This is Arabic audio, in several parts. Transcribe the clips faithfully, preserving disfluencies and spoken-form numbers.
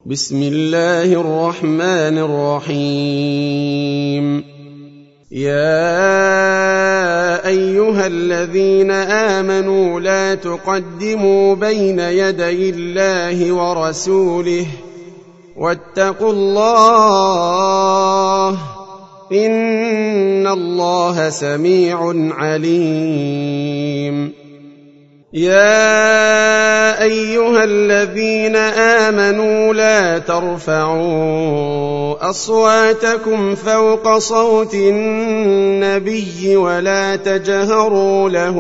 بسم الله الرحمن الرحيم. يا أيها الذين آمنوا لا تقدموا بين يدي الله ورسوله واتقوا الله إن الله سميع عليم. يا أيها الذين آمنوا لا ترفعوا أصواتكم فوق صوت النبي ولا تجهروا له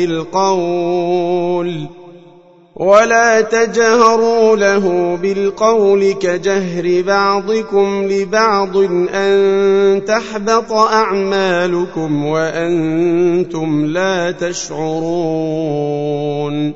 بالقول ولا تجهروا له بالقول كجهر بعضكم لبعض أن تحبط أعمالكم وأنتم لا تشعرون.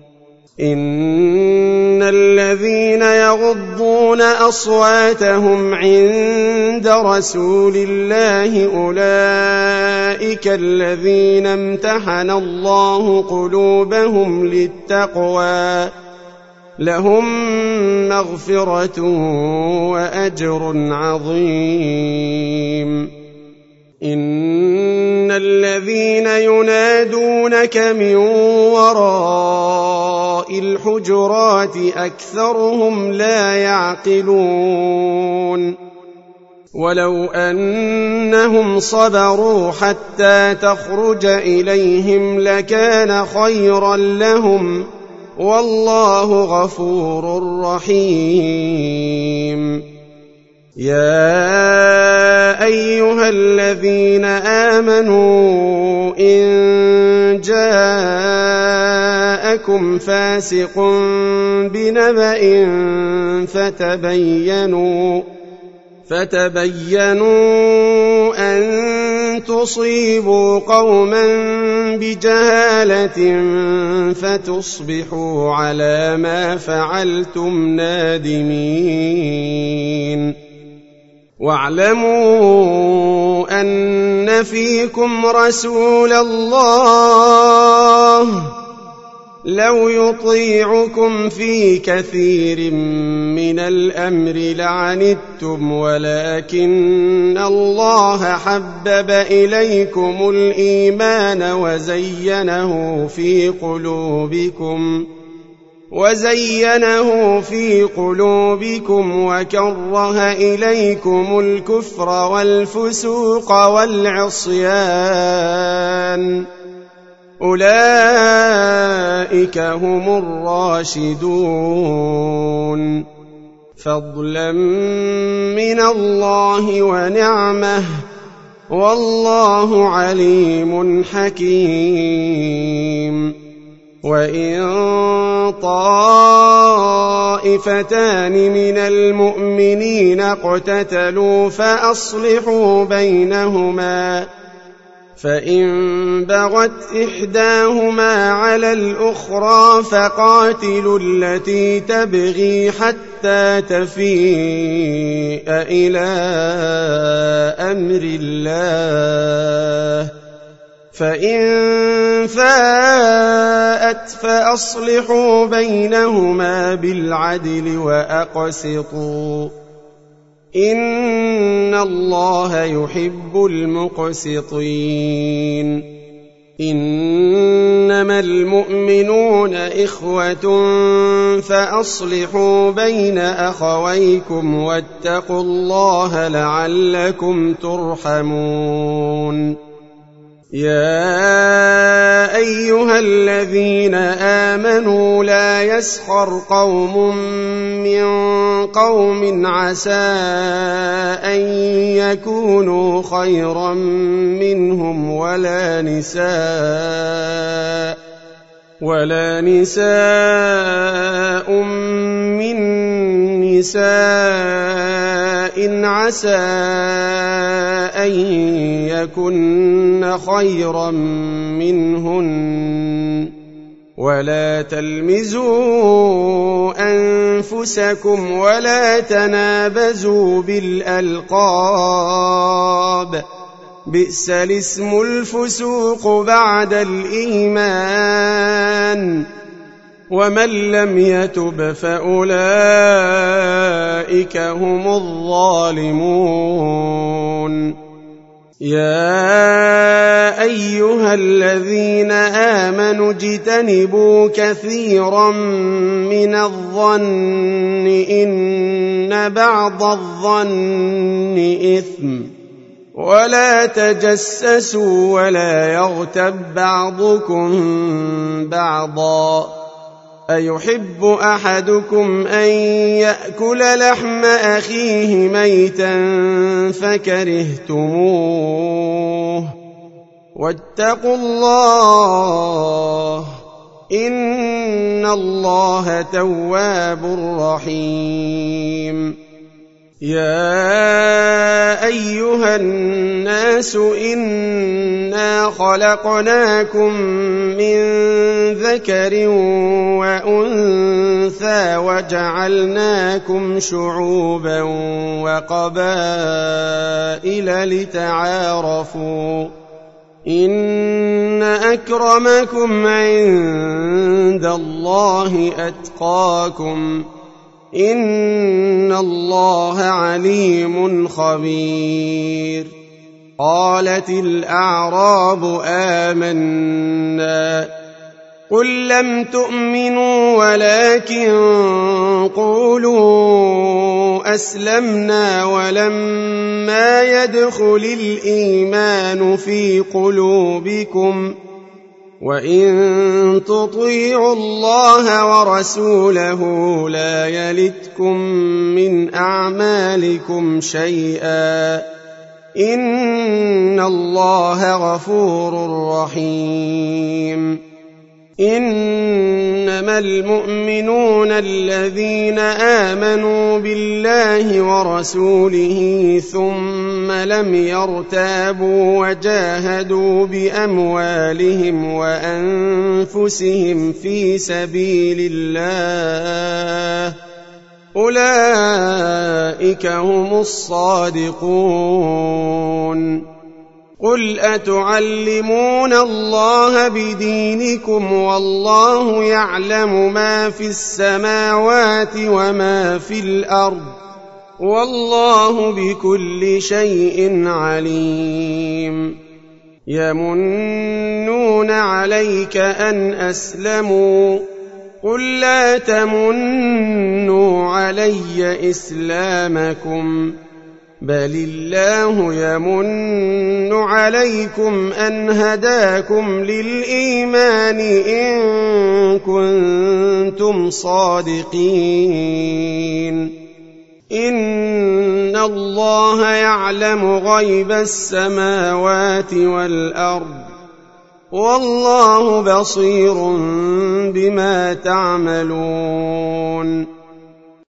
إن الذين يغضون أصواتهم عند رسول الله أولئك الذين امتحن الله قلوبهم للتقوى لهم مغفرة وأجر عظيم. إن الذين ينادونك من وراء الحجرات أكثرهم لا يعقلون. ولو أنهم صبروا حتى تخرج إليهم لكان خيرا لهم والله غفور رحيم. يا أيها الذين آمنوا إن جاءكم فاسق بنبأ فتبينوا فتبينوا أن تصيبوا قوما بجهالة فتصبحوا على ما فعلتم نادمين. واعلموا أن فيكم رسول الله لو يطيعكم في كثير من الأمر لعنتم ولكن الله حبب إليكم الإيمان وزينه في قلوبكم وزينه في قلوبكم وكره إليكم الكفر والفسوق والعصيان أولئك هم الراشدون فضلا من الله ونعمه والله عليم حكيم. وإن طائفتان من المؤمنين اقتتلوا فأصلحوا بينهما فإن بغت إحداهما على الأخرى فقاتلوا التي تبغي حتى تفيء إلى أمر الله فإن فاءت فأصلحوا بينهما بالعدل وأقسطوا إن الله يحب المقسطين. إنما المؤمنون إخوة فأصلحوا بين أخويكم واتقوا الله لعلكم ترحمون. يا أيها الذين آمنوا لا يسخر قوم من قوم عسى أن يكونوا خيرا منهم ولا نساء ولا نساء من نساء عسى أن يكن خيرا منهن ولا تلمزوا أنفسكم ولا تنابزوا بالألقاب بئس الاسم الفسوق بعد الإيمان ومن لم يتب فأولئك أولئك هم الظالمون. يا أيها الذين آمنوا اجتنبوا كثيرا من الظن إن بعض الظن إثم ولا تجسسوا ولا يغتب بعضكم بعضا أيحب أحدكم أن يأكل لحم أخيه ميتا فكرهتموه واتقوا الله إن الله تواب رحيم. يا أيها الناس إنا خلقناكم من ذكر وأنثى وجعلناكم شعوبا وقبائل لتعارفوا إن أكرمكم عند الله أتقاكم إن الله عليم خبير. قالت الأعراب آمنا قل لم تؤمنوا ولكن قولوا أسلمنا ولما يدخل الإيمان في قلوبكم وإن تطيعوا الله ورسوله لا يلتكم من أعمالكم شيئا إن الله غفور رحيم. إنما المؤمنون الذين آمنوا بالله ورسوله ثم لم يرتابوا وجاهدوا بأموالهم وأنفسهم في سبيل الله أولئك هم الصادقون. قل أتعلمون الله بدينكم والله يعلم ما في السماوات وما في الأرض والله بكل شيء عليم. يمنون عليك أن أسلموا قل لا تمنوا علي إسلامكم بل الله يمن عليكم أن هداكم للإيمان إن كنتم صادقين. إن الله يعلم غيب السماوات والأرض والله بصير بما تعملون.